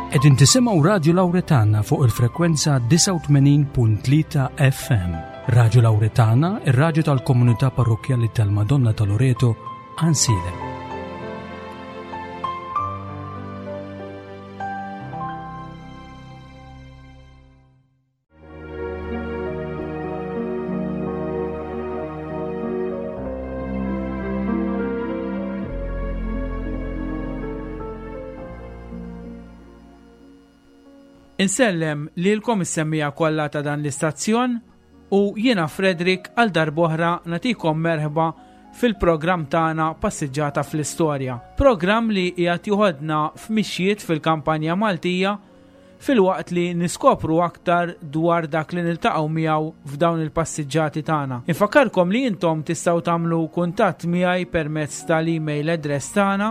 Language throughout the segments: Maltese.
Qegħdin tisimgħu Radju Lawretana fuq il-frekwenza 89.3 FM. Radju Lawretana, ir-radju tal-Komunità Parrokjali tal-Madonna ta' Loreto, Ansilem. Insellem li l-kom is-semmija kollha ta' dan l-istazzjon u jiena Fredrik għal darb'oħra nagħtikom merħba fil-programm tagħna Passiġġata fl-Istorja. Programm li qiegħed joħodna f'mixjiet fil-kampanja Maltija fil-waqt li niskopru aktar dwar dak li niltaqgħu miegħu f'dawn il-passiġġati tagħna. Infakkarkom li intom tistgħu tagħmlu kuntatt miegħi permezz tal-email address tagħna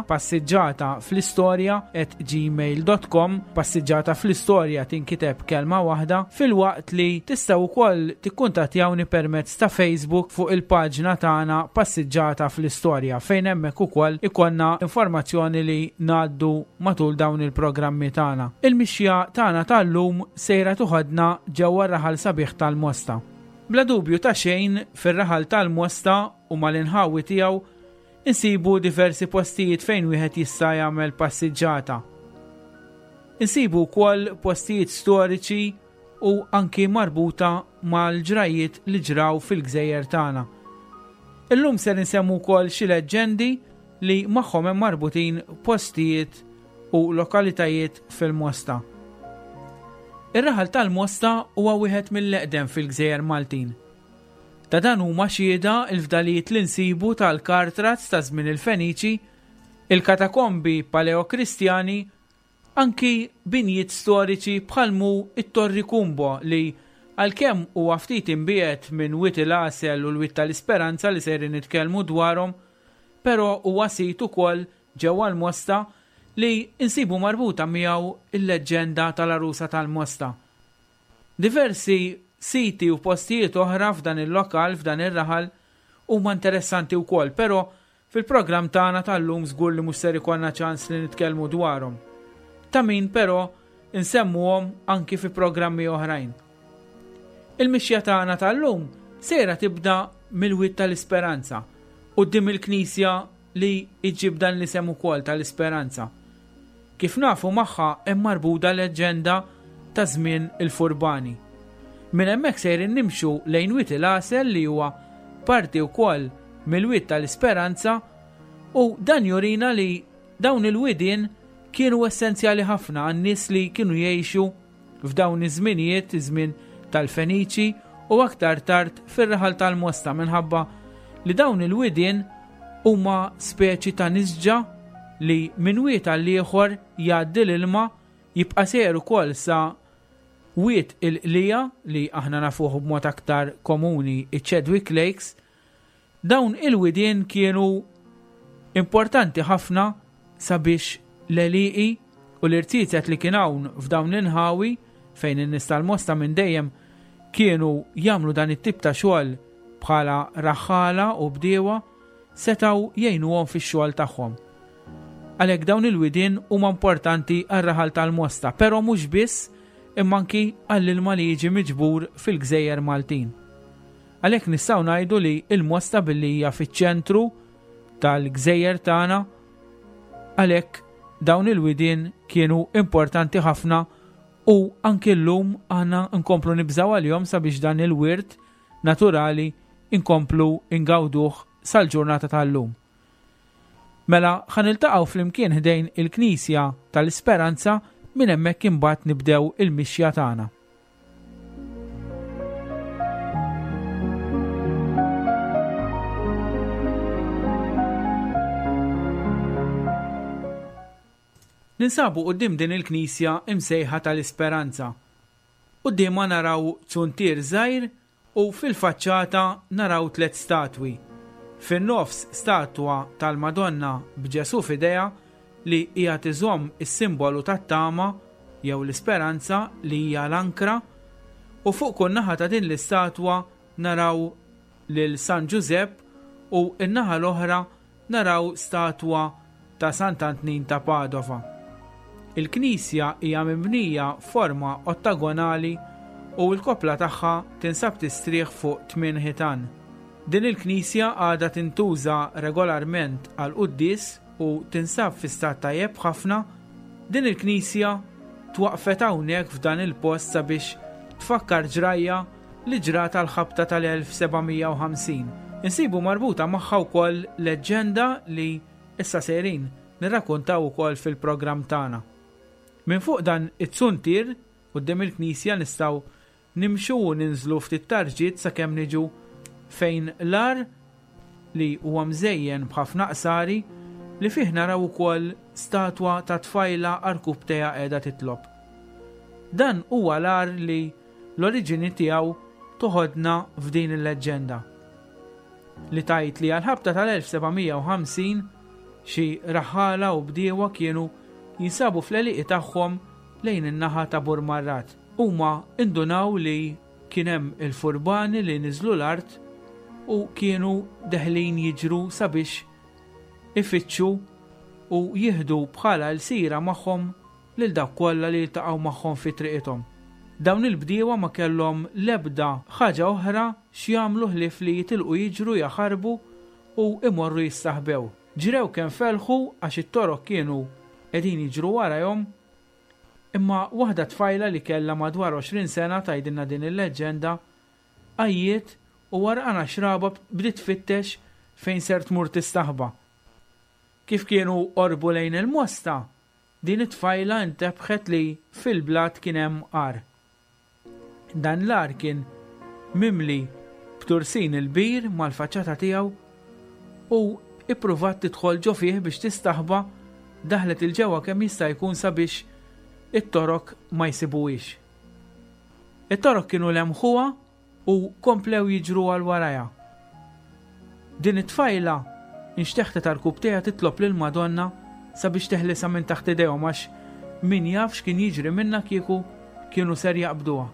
passiġġata@gmail.com. Passiġġata fl-istorja tinkiteb kelma waħda, fil-waqt li tistgħu wkoll tikkuntattjawni permezz ta' Facebook fuq il-paġna tagħna Passiġġata fl-Istorja fejn hemmhekk ukoll ikollna informazzjoni li ngħaddu matul dawn il-programmi tagħna. Il-mixja tagħna tal-lum sejra tuħodna ġewwa r-raħal sabiħ tal-Mosta. Bla dubju ta' xejn fir-raħal tal-Mosta u mal-inħawi tiegħu insibu diversi postijiet fejn wieħed jista' jagħmel passiġġata. Insibu wkoll postijiet storiċi u anki marbuta mal-ġrajiet li ġraw fil-gżejjer tagħna. Illum ser insemmu wkoll xi leġġendi li magħhom hemm marbutin postijiet u lokalitajiet fil-Mosta. Ir-raħal tal-Mosta huwa wieħed mill-eqdem fil-Gżejjer Maltin. Ta' dan huma xhieda l-fdalijiet li nsibu tal-Kartrazz ta' żmien il-Feniċi, il-katakombi paleokristjani, anki binjiet storiċi bħalmu it-Torri Kumbo li għalkemm huwa ftit imbiegħed minn Wied il-Għasel u l-Wied tal-Isperanza li sejrin nitkellmu dwarhom, però huwa sit ukoll ġewwa l-Mosta li insibu marbuta miegħu il-leġġenda tal-Arusa tal-Mosta. Diversi siti u postijiet oħra f'dan il-lokal, f'dan ir-raħal, huma interessanti wkoll, però fil-programm tagħna tal-lum żgur li mhux ser ikollna ċans li nitkellmu dwarhom. Ta' min però insemmuhom anki fi programmi oħrajn. Il-mixja tagħna tal-lum sejra tibda mill-Wied tal-Isperanza quddiem il-Knisja li iġġib dan li semmu ukoll tal-Isperanza. Kif nafu magħha hemm marbuta leġġenda ta' żmien il-Furbani. Minn hemmhekk sejrin nimxu lejn Wied il-Għasel li huwa parti wkoll mill-Wied tal-Isperanza u dan jurina li dawn il-widien kienu essenzjali ħafna għan-nies li kienu jgħixu f'dawn iż-żminijiet, iż-żmien tal-Feniċi u aktar tard fir-raħal tal-Mosta minħabba li dawn il-widien huma speċi ta' nisġa li minn wied għal ieħor jgħaddi l-ilma jibqa' sejr ukoll sa wied il-qlija li aħna nafuh b'mod aktar komuni iċ-Chedwick Lakes. Dawn il-widien kienu importanti ħafna sabiex l-eliqi u l-irtizet li kien hawn f'dawn l-inħawi fejn in-nies tal-Mosta minn dejjem kienu jagħmlu dan it-tip ta' xogħol bħala raħħala u bdiewa setgħu jgħinuhom fix-xogħol tagħhom. Għalhekk dawn il-widien huma importanti għar-raħal tal-Mosta, però mhux biss imma anki għall-ilma li jiġi miġbur fil-Gżejjer Maltin. Għalhekk nistgħu ngħidu li l-Mosta billi hija fiċ-ċentru tal-Gżejjer tagħna, għalhekk dawn il-widien kienu importanti ħafna u anke llum aħna nkomplu nibżgħu għalihom sabiex dan il-wirt naturali inkomplu ingawduh sal-ġurnata tal-lum. Mela ħaniltaqgħu flimkien ħdejn il-Knisja tal-Isperanza minn hemmhekk imbagħad nibdew il-mixja tagħna. Ninsabu quddiem din il-Knisja imsejħa tal-Isperanza. Qudiemha naraw tzuntir żgħir u fil-faċċata naraw 3 statwi. Fin-nofs statwa tal-Madonna b'Ġesu f'idejha li hija tiżomm is-simbolu tat-tama jew l-isperanza li hija l-ankra u fuq kull naħa ta' din l-istatwa naraw lil San Giuseppe u n-naħa l-oħra naraw statwa ta' Sant'Antnin ta' Padova. Il-Knisja hija mibnija forma ottagonali u l-kopla tagħha tinsab tistrieħ fuq 8 ħitan. Din il-Knisja għadha tintuża regolarment għal qudies u tinsab fi stat tajjeb ħafna. Din il-Knisja twaqfet hawnhekk f'dan il-post sabiex tfakkar ġrajja li ġrat tal-ħabta tal-1750. Insibu marbuta magħha wkoll leġġenda li issa sejrin nirrakkuntaw ukoll fil-programm tagħna. Minn fuq dan it-tsuntir quddiem il-Knisja nistgħu nimxu u ninżlu ftit tarġiet sakemm niġu fejn l-ar li huwa mżejjen b'ħafna qsari li fih naraw ukoll statwa ta' tfajla arkubteja qiegħda titlob. Dan huwa l-ar li l-oriġini tiegħu toħodna f'din il-leġġenda li tajt li għal-ħabta tal-1750 xi raħħala u bdiewa kienu jinsabu fl-eliqi tagħhom lejn in-naħa ta' Burmarrat. Huma indunaw li kien hemm il-furbani li niżlu l-art u kienu deħlin jiġru sabiex ifittxu u jieħdu bħala l-sira magħhom lil dak kollha li jiltaqgħu magħhom fi triqithom. Dawn il-bdiewa ma kellhom l-ebda ħaġa oħra x'jagħmlu ħlief li jitilqu jiġru jaħarbu u imorru jistaħbew. Ġrew kemm felħu għax it-toroq kienu qegħdin jiġru warahom, imma waħda tfajla li kellha madwar 20 sena tgħidilna din il-leġġenda għajjiet u warqana xraba bdiet tfittex fejn ser tmur tistaħba. Kif kienu qorbu lejn il-mosta, din it-tfajla intebħet li fil-blat kien hemm qar. Dan l-ar kien mimli b'tursin il-bir mal-faċċata tiegħu u ippruvat tidħol ġo fih biex tistaħba, daħlet il-ġewwa kemm jista' jkun sabiex it-torok ma jsibuhiex. It-torok kienu lemħuha u komplew jiġru għal warajha. Din it-tfajla inxteħtet tal-kubteja titlob lil Madonna sabiex teħlisa minn taħt idejhom għax min jaf x'kien jiġri minnha kieku kienu ser jaqbduha.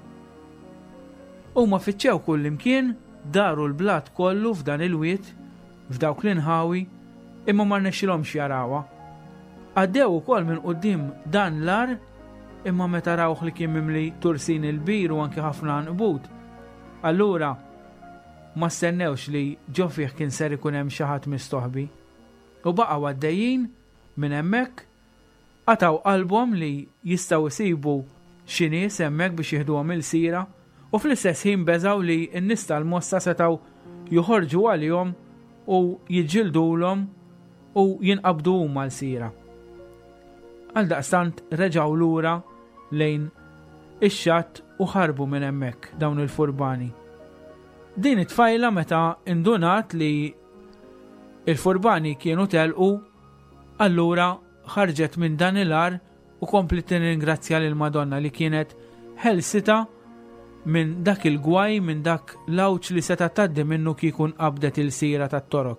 Huma fittxew kull imkien, daru l-blat kollu f'dan il-wiet, f'dawk l-inħawi, imma ma rnexxilhomx jarawha. Għaddew ukoll minn quddiem dan l-ar, imma meta rawh li kien mimli tursin il-bir u anke ħafna nqbud. Allura ma stennewx li ġo fih kien ser ikun hemm xi ħadd mistoħbi. U baqgħu għaddejjin minn hemmhekk qataw qalbhom li jistgħu jsibu xi nies hemmhekk biex jieħduhom il-sira u fl-istess ħin beżaw li n-nies tal-mosta setgħu joħorġu għalihom u jiġġildulhom u jinqabdu huma l-sira. Għaldaqstant reġgħu lura lejn ix-xatt u ħarbu minn hemmhekk dawn il-furbani. Din it-tfajla meta indunat li il-furbani kienu telqu, allura ħarġet minn dan il-ar u komplet tingrazzja lil Madonna li kienet ħelsita minn dak il-gwaj, minn dak l-awċ li seta' tgħaddi minnu kikun qabdet il-sira tat-torok.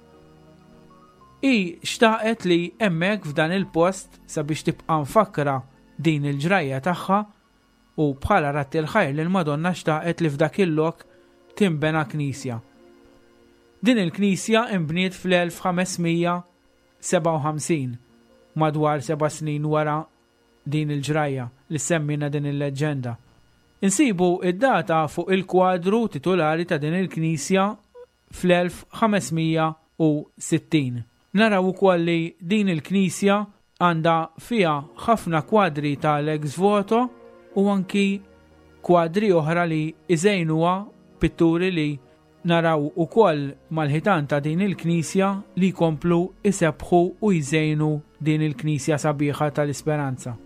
I xtaqet li hemmhekk f'dan il-post sabiex tibqa' mfakkra din il-ġrajja tagħha u bħala ratti l-ħajr lil Madonna xtaqet li f'dak il-lok timbena knisja. Din il-knisja imbniet fl-1557, madwar 7 snin wara din il-ġrajja li semmina din il-leġġenda. Insibu id-data fuq il-kwadru titolari ta' din il-knisja fl-1560. Naraw ukoll li din il-knisja għandha fiha ħafna kwadri tal-ex voto u anki kwadri oħra li iżejnuha pitturi li naraw ukoll mal-ħitan ta' din il-knisja li jkomplu isebħu u jżejnu din il-knisja sabiħa tal-Isperanza.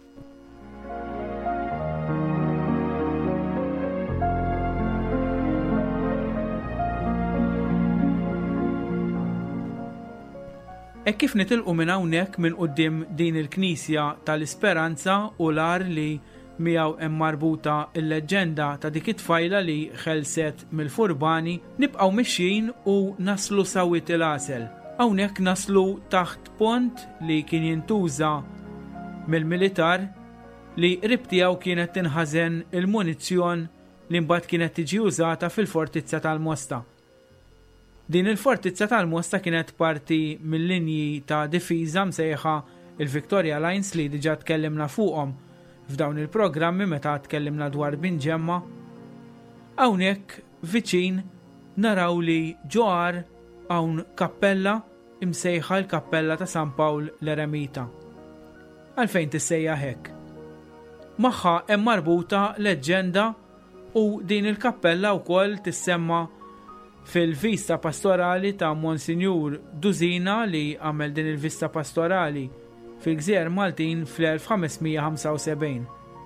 Kif nitilqu minn hawnhekk minn quddiem din il-Knisja tal-Isperanza u l-ar li miegħu hemm marbuta l-leġġenda ta' dik it-tfajla li ħelset mill-furbani, nibqgħu mixjin u naslu sawit il-għasel. Hawnhekk naslu taħt pont li kien jintuża mill-militar li qrib tiegħu kienet tinħażen il-munizzjon li mbagħad kienet tiġi użata fil-fortizza tal-Mosta. Din il-fortizza tal-Mosta kienet parti mill-linji ta' difiża msejħa il-Victoria Lines li diġà tkellimna fuqhom f'dawn il-programmi meta tkellimna dwar Binġemma. Hawnhekk viċin naraw li ġoar hawn kappella imsejħa l-Kappella ta' San Pawl l-Eremita. Għalfejn tissejjaħ hekk? Magħha hemm marbuta leġġenda u din il-kappella wkoll tissemma fil-vista pastorali ta' Monsinjur Duzina li għamel din il-vista pastorali fil-Gżejjer Maltin fl-1575.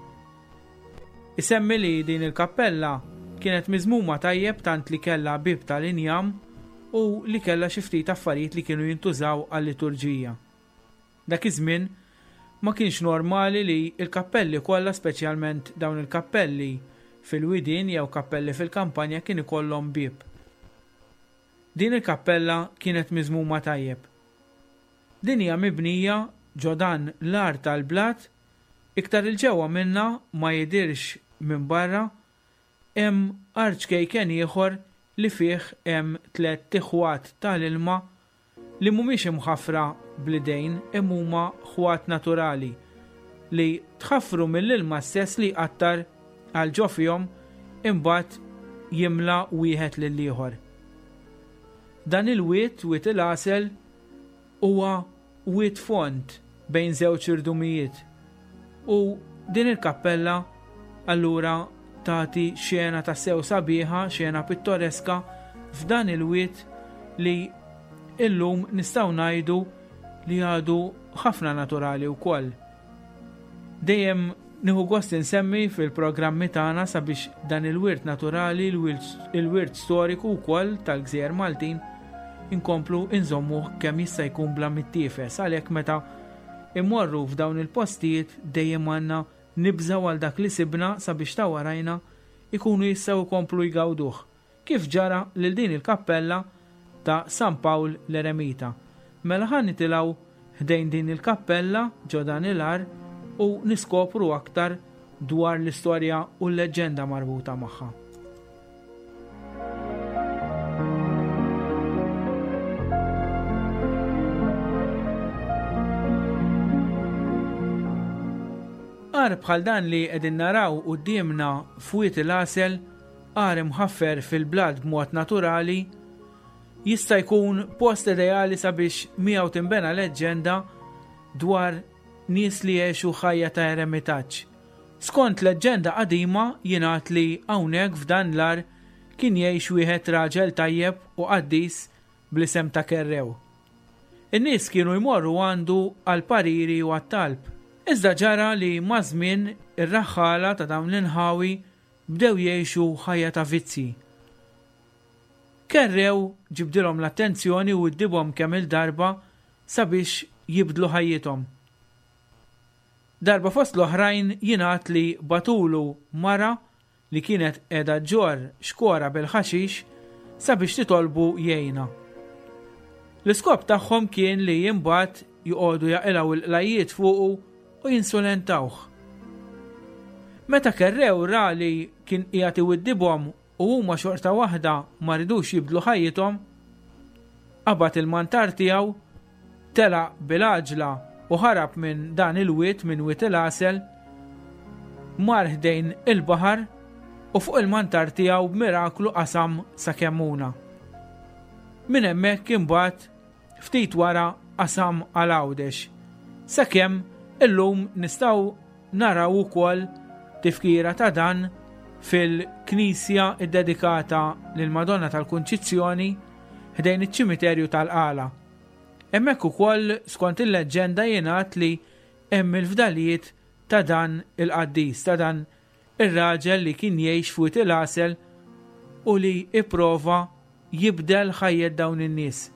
Isemmi li din il-kappella kienet miżmuma tajjeb tant li kellha bib tal-injam u li kellha xi ftit affarijiet li kienu jintużaw għall-liturġija. Dak iż-żmien ma kienx normali li il-kappelli kollha, speċjalment dawn il-kappelli fil-widien jew kappelli fil-kampanja, kien ikollhom bib. Din il-kappella kienet miżmuma tajjeb. Din hija mibnija ġodan l-art tal-blat, iktar il-ġewwa minnha ma jidirx minn barra, hemm arċkejken ieħor li fih hemm 3 tiħwat tal-ilma li mhumiex imħaffra bl-idejn, imma huma ħwat naturali li tħaffru mill-ilma stess li qattar għal ġofihom imbagħad jimla wieħed lill-ieħor. Dan il-wiet il-għasel huwa wiet font bejn żewġ irdumijiet u din il-kappella allura tagħti xena ta' sew sabiħa, xena pittoreska f'dan il-wiet li illum nistgħu ngħidu li għadu ħafna naturali wkoll. Dejjem nieħu gost insemmi fil-programmi tagħna sabiex dan il-wirt naturali, il-wirt storiku wkoll tal-Gżejjer Maltin inkomplu inżommuh kemm jista' jkun bla mittiefes, għalhekk meta immorru f'dawn il-postijiet dejjem għandna nibżgħu għal dak li sibna sabiex ta' warajna ikunu jistgħu jkomplu jgawduh, kif ġara lil din il-kappella ta' San Pawl l-Eremita. Mela ħan nitilgħu ħdejn din il-kappella ġo dan il-ar u niskopru aktar dwar l-istorja u l-leġenda marbuta magħha. Ar bħal dan li qegħdin naraw qudiemna fwiet il-għasel, ar imħaffer fil-blad b'mod naturali, jista' jkun post ideali sabiex miegħu tinbena leġġenda dwar nies li jgħixu ħajja ta' eremitaġġ. Skont leġġenda qadima jingħad li hawnhekk f'dan l-ar kien jgħix wieħed raġel tajjeb u qaddis bl-isem ta' Kerrew. In-nies kienu jmorru għandu għal pariri u għat-talb. Iżda ġara li ma' żmien ir-raħħala ta' dawn l-inħawi bdew jgħixu ħajja ta' vizzi. Kerrew ġibdilhom l-attenzjoni u ddibhom kemm il-darba sabiex jibdlu ħajjithom. Darba fost l-oħrajn jingħad li batulu mara li kienet qiegħda ġor xkora bil-ħaxix sabiex titolbu jgħinha. L-iskop tagħhom kien li jimbagħad joqogħdu jaqilgħu l-qlajiet fuqu u jinsulentawh. Meta Kerrew ra li kien qiegħed iwiddibhom u huma xorta waħda ma ridux jibdlu ħajjithom, qabad il-mantar tiegħu, telaq bil-għaġla u ħarab minn dan il-wiet minn wiet il-għasel, mar ħdejn il-baħar u fuq il-mantar tiegħu b'miraklu qasam sakemm huna. Minn hemmhekk imbagħad ftit wara qasam għal Għawdex, sakemm illum nistgħu naraw ukoll tifkira ta' dan fil-Knisja iddedikata lil Madonna tal-Kunċizzjoni ħdejn iċ-ċimiterju tal-Qala. Hemmhekk ukoll skont il-leġġenda jingħad li hemm il-fdalijiet ta' dan il-qaddis, ta' dan ir-raġel li kien jgħix fuq il-għasel u li ipprova jibdel ħajjed dawn in-nies.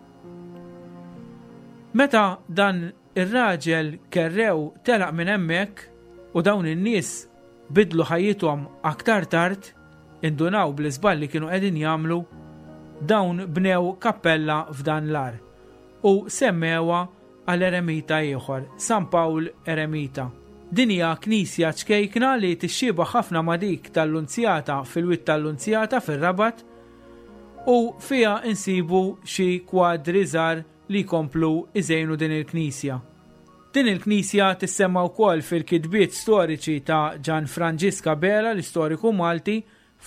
Meta dan ir-raġel Kerrew telaq minn hemmhekk u dawn in-nies bidlu ħajjithom aktar tard, indunaw bl-iżball li kienu qegħdin jagħmlu, dawn bnew kappella f'dan l-ar u semmewha għal eremita ieħor, San Pawl Eremita. Din hija knisja ċkejkna li tixxieba ħafna ma' dik tal-Lunzjata fil-witt tal-Lunzjata fir-Rabat u fiha insibu xi kwadri żgħar li jkomplu iżejnu din il-knisja. Din il-knisja tissemma wkoll fil-kitbiet storiċi ta' Gianfrancesco Bela, l-istoriku Malti,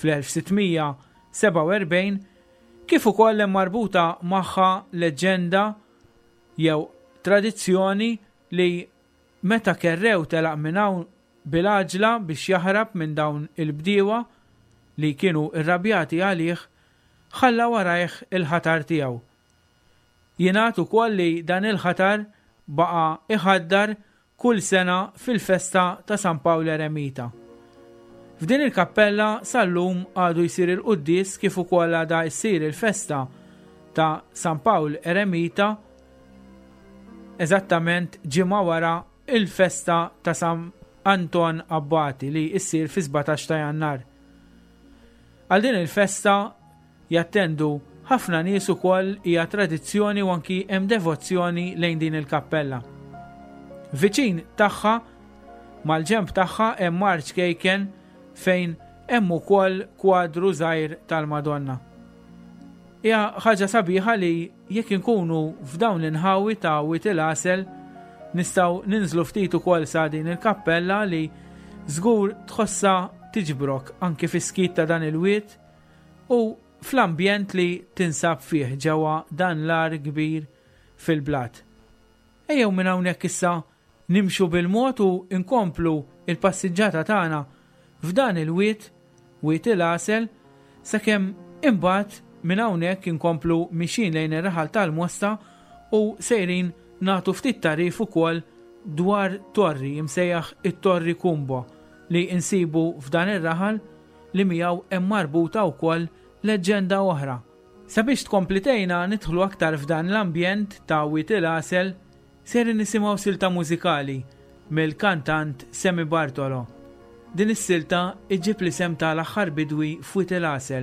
fl-1647, kif ukoll hemm marbuta magħha leġenda jew tradizzjoni li meta kerrew telaq minn hawn bil-għaġla biex jaħrab minn dawn il-bdiewa li kienu irrabjati għalih, ħalla warajh il-ħatar tiegħu. Jingħad ukoll li dan il-ħatar baqa' iħaddar kull sena fil-festa ta' San Pawl Eremita. F'din il-kappella sal-lum għadu jsir il-qudies kif ukoll għadha ssir il-festa ta' San Pawl Eremita eżattament ġimgħa wara il-festa ta' San Anton Abbati li ssir fi 17 ta' Jannar. Għal din il-festa jattendu ħafna nies ukoll, hija tradizzjoni u anki hemm devozzjoni lejn din il-kappella. Viċin tagħha mal-ġenb tagħha hemm arċkejken fejn hemm ukoll kwadru żgħir tal-Madonna. Hija ħaġa sabiħa li jekk inkunu f'dawn l-inħawi ta' Wied il-Għasel nistgħu ninżlu ftit ukoll sa din il-kappella li żgur tħossha tiġbrok anke fis-skit ta' dan il-wied u fl-ambjent li tinsab fih ġewwa dan l-ar kbir fil-blat. Ejjew minn hawnhekk issa nimxu bil-mod u nkomplu il-passiġġata tagħna f'dan il-wied, Wied il-Għasel, sakemm imbagħad minn hawnhekk inkomplu mixin lejn ir-raħal tal-Mosta u sejrin nagħtu ftit tarif ukoll dwar torri msejjaħ it-Torri Kumbo li insibu f'dan ir-raħal li miegħu hemm marbuta wkoll leġenda oħra. Sabiex tkomplitejna nidħlu aktar f'dan l-ambjent ta' Wied il-Għasel, ser nisimgħu silta mużikali mill-kantant Semi Bartolo. Din is-silta iġib l-isem tal-aħħar bidwi f'Wied il-Għasel.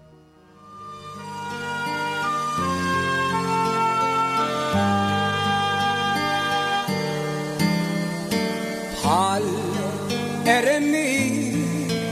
Bħal Eremi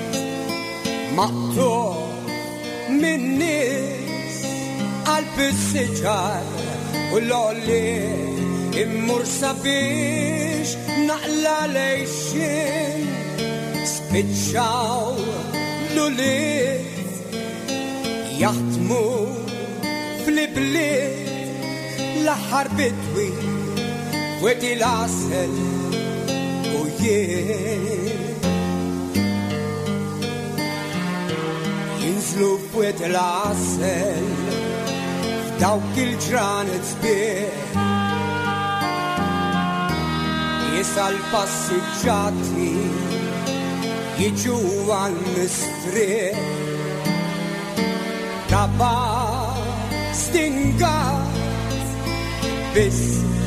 maqtu' min-nies għal-pissiġar u l-olli immur sabiex naqla lejxin spiċċaw l-uliet jaħdmu fl-ibliet l-aħħar bidwi Wied il-Għasel u jien jinżlu f'Wied il-Għasel f'dawk il-ġranet sbieħ jisal passiġġati jiġu għal-mistrieħ taba stingat biss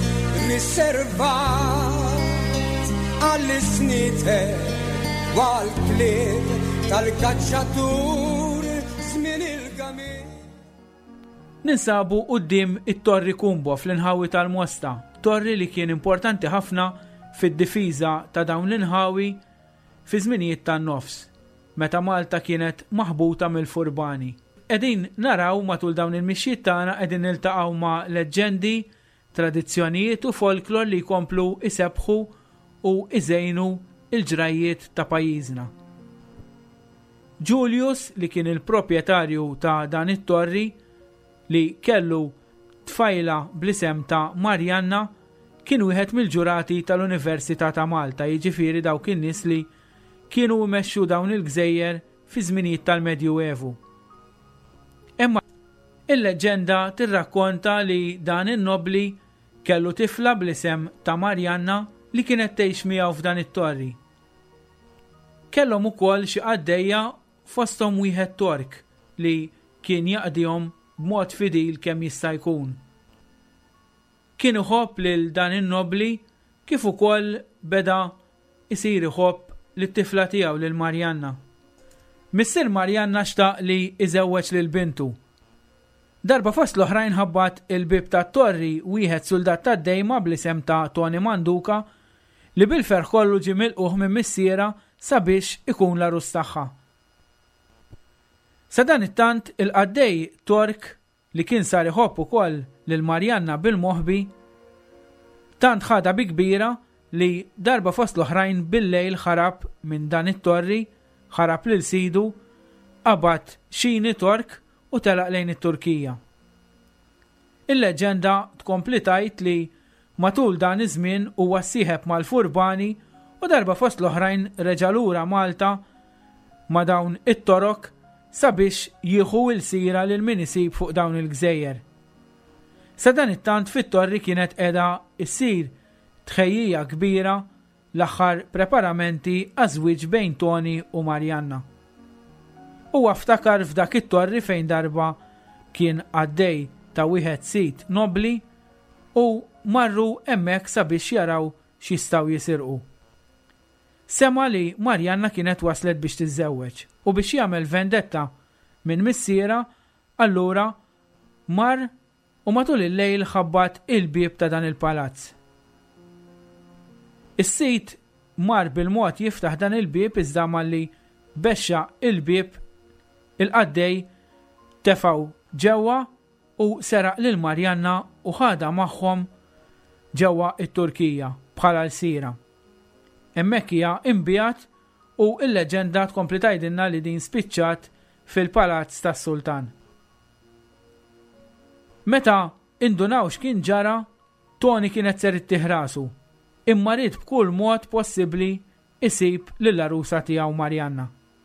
riservat għall-isnite għal-klib tal-kaċċatur żmien il-gamin. Ninsabu quddiem it-Torri Kumbo fl-inħawi tal-Mosta, torri li kien importanti ħafna fid-difiża ta' dawn l-inħawi fi żminijiet tan-nofs, meta Malta kienet maħbuta mill-Furbani. Qegħdin naraw matul dawn il-mixjiet tagħna qegħdin niltaqgħu ma' leġendi, tradizzjonijiet u folklor li jkomplu isebħu u iżejnu il-ġrajiet ta' pajjiżna. Julius li kien il-proprjetarju ta' dan it-torri li kellu tfajla bl-isem ta' Marianna kien wieħed mill-ġurati tal-Università ta' Malta, jiġifieri dawk in-nies li kienu jmexxu dawn il-gżejjer fi żminijiet tal-Medjuevu. Imma il-leġenda tirrakkonta li dan in-nobli kellu tifla bl-isem ta' Marianna li kienet tgħix miegħu f'dan it-torri. Kellhom ukoll xi qaddejja fosthom wieħed Tork li kien jaqdihom b'mod fidil kemm jista' jkun. Kien iħobb lil dan in-nobli kif ukoll beda isir iħobb lit-tifla tiegħu lil Marianna. Missier Marianna xtaq li iżewweġ lil bintu. Darba fost l-oħrajn ħabbat il-bib tat-torri wieħed soldat tad-dejma bl-isem ta' Tony Manduka li bil-ferħ kollu ġie milquh minn missiera sabiex ikun l-arus tagħha. Sa dan it-tant il-qaddej Tork li kien sar iħobb ukoll lil Marianna bil-moħbi Tant ħada bi kbira li darba fost l-oħrajn bil-lejl ħarab minn dan it-torri, ħarab lil sidu, qabad xini Tork u telaq lejn it-Turkija. Il-leġenda tkompli tgħid li matul dan iż-żmien huwa ssieħeb mal-Furbani u darba fost l-oħrajn reġa' lura Malta ma' dawn it-torok sabiex jieħu l-sira lil min isib fuq dawn il-gżejjer. Sa dan it-tant fit-torri kienet qiegħda ssir tħejjija kbira l-aħħar preparamenti għaż-żwieġ bejn Tony u Marianna. Huwa ftakar f'dak it-torri fejn darba kien għaddej ta' wieħed sit nobli u marru hemmhekk sabiex jaraw x'jistgħu jisirqu. Sema li Marianna kienet waslet biex tiżżewweġ u biex jagħmel vendetta minn missiera, allura mar u matul il-lejl ħabbat il-bieb ta' dan il-palazz. Is-sit mar bil-mod jiftaħ dan il-bieb iżda malli bexxa il-bieb il-qaddej tefaw ġewwa u seraq lil Marianna u ħada magħhom ġewwa it-Turkija bħala l-sira. Hemmhekk hija imbjat u l-leġenda tkompli tgħidilna li din spiċċat fil-palazz tas-Sultan. Meta indunaw x'kien ġara, Tony kienet ser ittieħ rasu, imma rid b'kull mod possibbli isib lill-arusa tiegħu Marianna.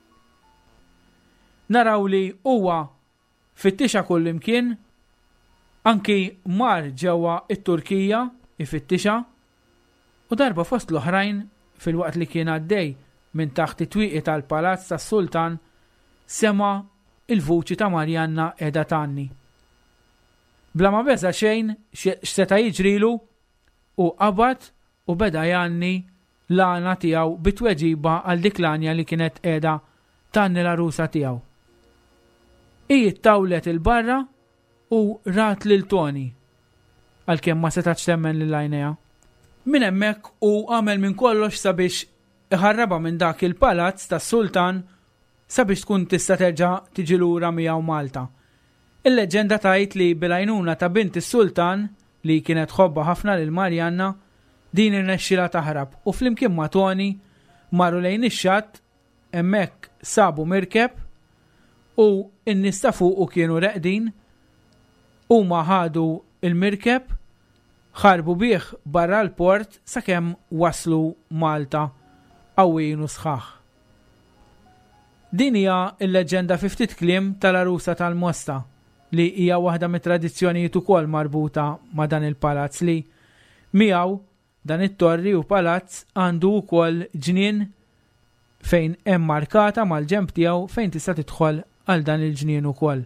Naraw li huwa fittixa kullimkien, anki mar ġewwa it-Turkija ifittixa u darba fost l-oħrajn fil-waqt li kien għaddej minn taħt it-twieqi tal-palazz tas-Sultan sema il-vuċi ta' Marianna qiegħda tanni. Bla ma beża xejn x'seta' jiġrilu u qabad u beda janni l-għana tiegħu bit-tweġiba għal dik l-għanja li kienet qiegħda tanni l-arusa tiegħu. Tawlet il-barra u rat lil Tony għalkemm ma setax temmen lil għajnejha. Min hemmhekk u għamel minn kollox sabiex iħarraba minn dak il-palazz tas-Sultan sabiex tkun tista' terġa' tiġi lura miegħu Malta. Il-leġenda tgħid li bil-għajnuna ta' bint is-Sultan li kienet ħobba ħafna lil Marianna din irnexxilha taħrab u flimkien ma' Tony marru lejn ix-xatt hemmhekk sabu mirkeb u n-nies ta' fuq kienu reqdin huma ħadu il-mirkeb ħarbu bih barra l-port sakemm waslu Malta qawwin u sħaħ. Din hija l-leġenda fi ftit kliem tal-arusa tal-Mosta li hija waħda mit-tradizzjonijiet ukoll marbuta ma' dan il-palazz li miegħu dan it-torri u palazz għandu wkoll ġnien fejn hemm markata mal-ġenb tiegħu fejn tista' tidħol għal dan il-ġnien ukoll.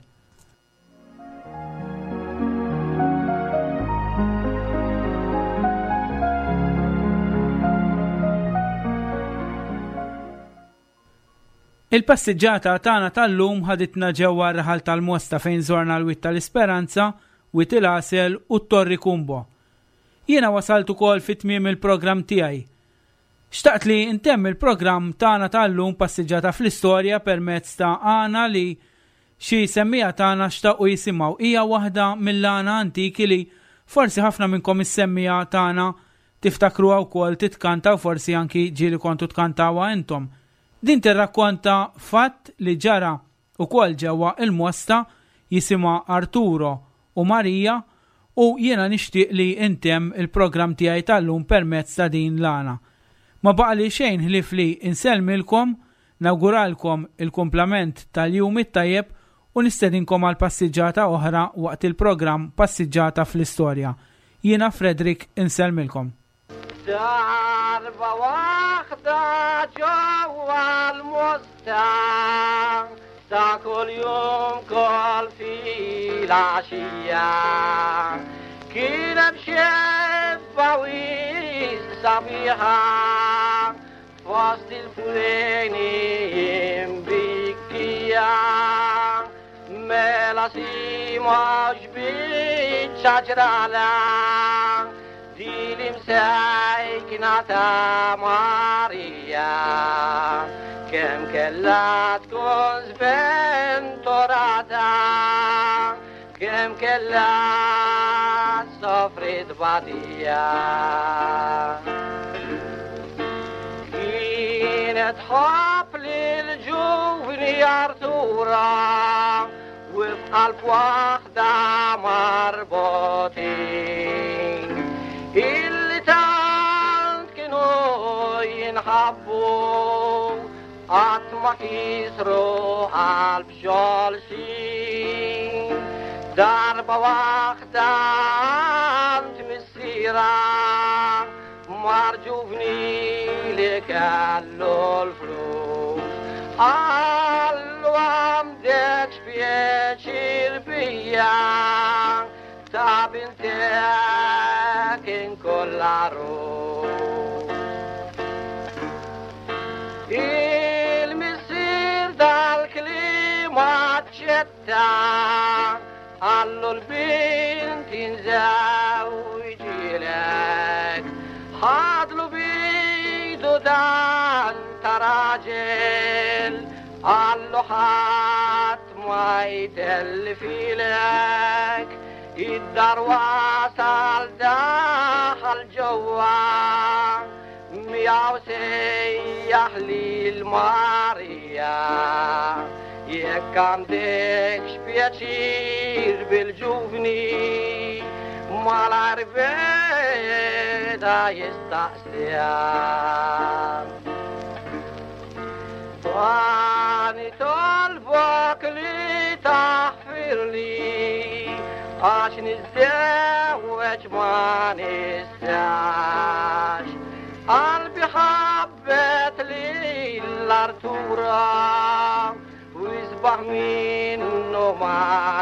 Il-passiġġata tagħna tal-lum ħaditna ġewwa r-raħal tal-Mosta fejn żorna l-Witt tal-Isperanza, Witt il-Għasel u t-Torri Kumbo. Jiena wasalt ukoll fit-tmiem il-programm tiegħi. Xtaqt li intemm il-programm tagħna tal-lum passiġġata fl-istorja permezz ta' għana li xi semmija tagħna xtaqu jisimgħu. Hija waħda mill-għana antiki li forsi ħafna minnkom is-semmija tagħna tiftakruha wkoll titkanta u forsi anki ġieli kontu tkantawha intom. Din tirrakkonta fatt li ġara ukoll ġewwa il-Mosta jisimha Arturo u Marija u jiena nixtieq li intemm il-programm tiegħi tal-lum permezz ta' din l-għana. Ma baqali xejn ħlif li insellmilkom, nawguralkom il-kumplament tal-jum it-tajjeb u nistedinkom għal passiġġata oħra waqt il-programm Passiġġata fl-Istorja. Jiena Fredrik insellmilkom. Darba waħda ġewwa l-Mosta ta' kull jum kol fil-għaxija kien hemm xebba wis sabiħa fost il-fuleni imbikkija mela simax biċċa ġrala din imsejkna ta' Marija kemm kellha tkun sventurata كم كلا صفرت بعديا كينت حب للجوفني أرتورا وفي قلب واحدة مربوطين اللي تانت كانوا ينحبوا أطمح يسروا قلب جالسين ضربة واحدة أنت مسيرة مرجوفني لك قالوا الفلوس قالوا عمدك بيشير بيا تعب انتك ان كل عروس المسير ده الكلمات شتا قالوا البنت نزوجي لك حاضلوا بيدو ده انت راجل قالوا حات ما يتلفي لك الدار وصل داخل جوا مياو سيح لي الماريا يكام ديكش بيشير بالجوفني ما العربية يستأسيان واني طلبك لي تحفر لي عشان الزواج ما نستاش قلبي حبت لي الارتورا ويصبح منه ما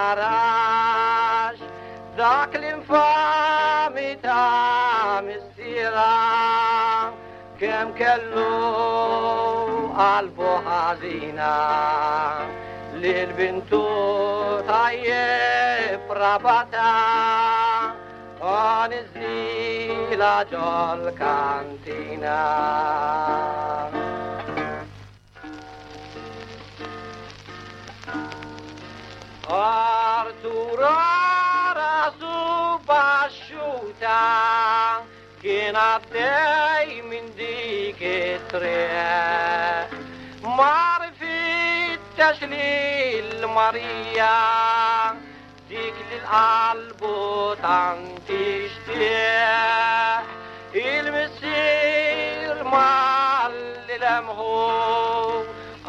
نراش ذاك الانفامي تام السيرة كم كله قلبه حزينة للبنتو طيب ربطة ونزيل جول كانتينا Artura rasu bashuta Kina dei min diketre Marfit tashlil Maria ديك للقلب تنتشتاح المسير مع اللي لمهو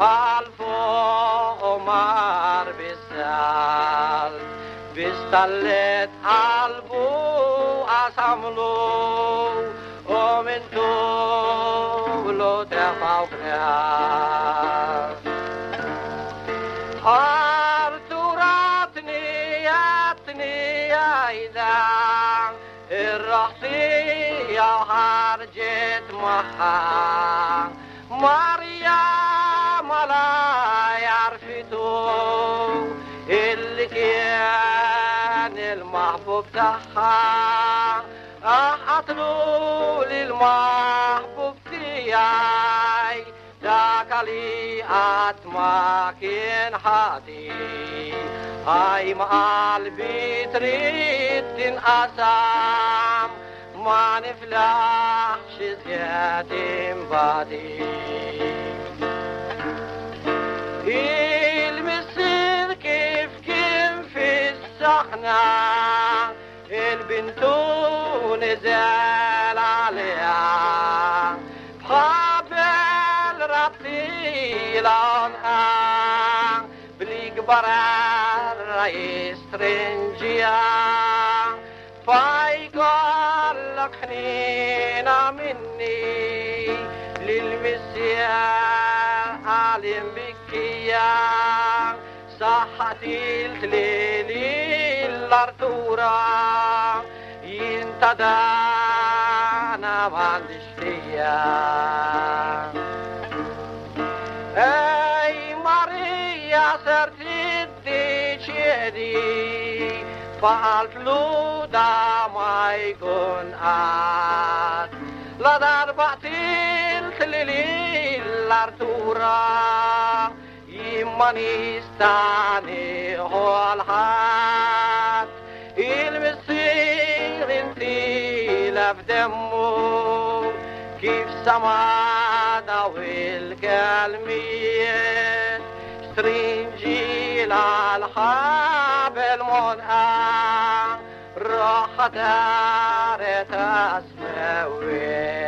قلبه عمر بالسال بيستلت قلبه أسملو ومن طولو تفوقنا الرحتي يا هرجت معها مريم لا يعرفتو اللي كان المحبوب تاعها أحطلو للمحبوب تاعي ذاك لي أتماك ينحدي أي مع قلبي تريد تنقسم ما نفلحش زيادة بعدي المسير كيف في الصحنة البنتو نزال عليها بخابل ربطي لونها بالإجبار يسترنجيا فايقال لك حنينة مني للمسيح عالم بكيا صحتي التليلي الارتورا ينتدانا ما عندش فيا اي ماريا سرتي شدي فعلت له دا ما يكون عاد لا ضربت الكليل الارتورا ما نستعني هو الحد المصير انتي لف دمه كيف سمعنا والكلمية سترينجي للحب المنقع راح دارت اسموي